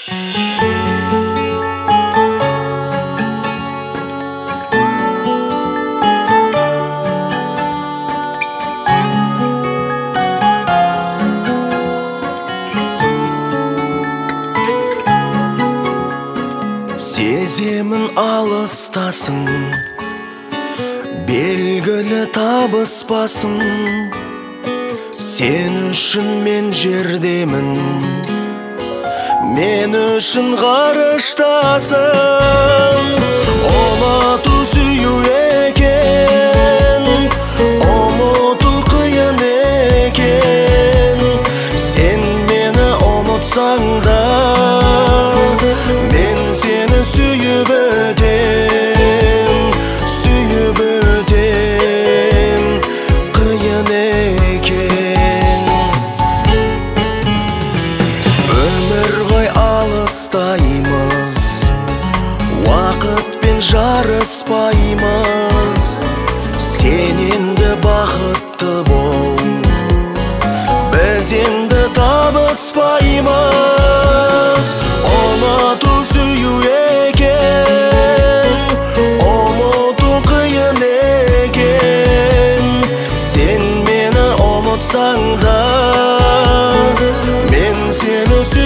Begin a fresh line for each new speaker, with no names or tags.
Сеземін алыстасың, белгілі табыспасың. Сен үшін мен жердемін, мен үшін ғарыштасың. Ұмыту сүю екен, ұмыту қиын екен. Сен мені ұмытсаң да, мен сені сүйіп өтем, сүйіп өтем. Қиын екен өмір ғой, алыстаймыз, уақытпен жарыспаймыз. Сен енді бақытты бол, біз енді табыспаймыз. Ұмыту сүю екен, ұмыту қиын екен. Сен мені ұмытсаң да, мен сені